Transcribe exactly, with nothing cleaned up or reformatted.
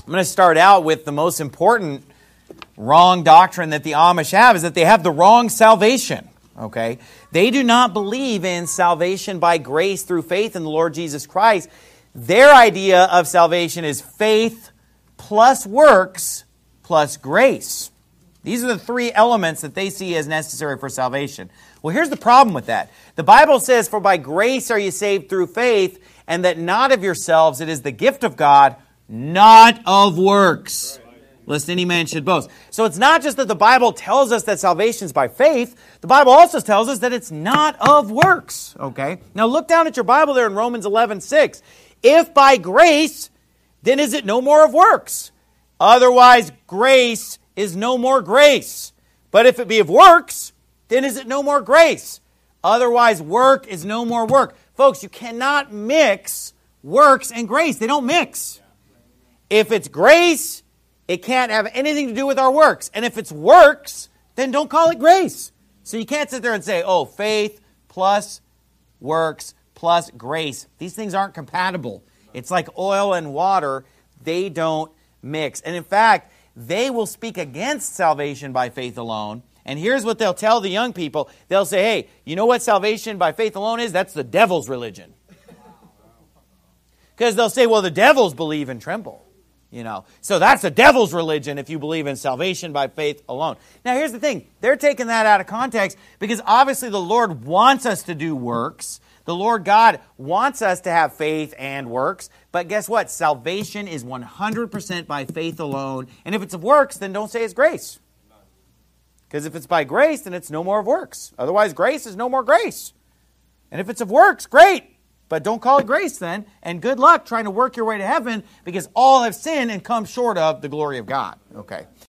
I'm going to start out with the most important wrong doctrine that the Amish have, is that they have the wrong salvation. Okay? They do not believe in salvation by grace through faith in the Lord Jesus Christ. Their idea of salvation is faith plus works plus grace. These are the three elements that they see as necessary for salvation. Well, here's the problem with that. The Bible says, "For by grace are you saved through faith, and that not of yourselves, it is the gift of God, not of works, lest any man should boast." So it's not just that the Bible tells us that salvation is by faith. The Bible also tells us that it's not of works. Okay? Now look down at your Bible there in Romans eleven six. "If by grace, then is it no more of works? Otherwise grace is no more grace. But if it be of works, then is it no more grace? Otherwise work is no more work." Folks, you cannot mix works and grace. They don't mix. If it's grace, it can't have anything to do with our works. And if it's works, then don't call it grace. So you can't sit there and say, oh, faith plus works plus grace. These things aren't compatible. It's like oil and water. They don't mix. And in fact, they will speak against salvation by faith alone. And here's what they'll tell the young people. They'll say, hey, you know what salvation by faith alone is? That's the devil's religion. Because they'll say, well, the devils believe and tremble. You know, so that's the devil's religion if you believe in salvation by faith alone. Now, here's the thing. They're taking that out of context because obviously the Lord wants us to do works. The Lord God wants us to have faith and works. But guess what? Salvation is one hundred percent by faith alone. And if it's of works, then don't say it's grace. Because if it's by grace, then it's no more of works. Otherwise, grace is no more grace. And if it's of works, great. But don't call it grace then, and good luck trying to work your way to heaven, because all have sinned and come short of the glory of God. Okay.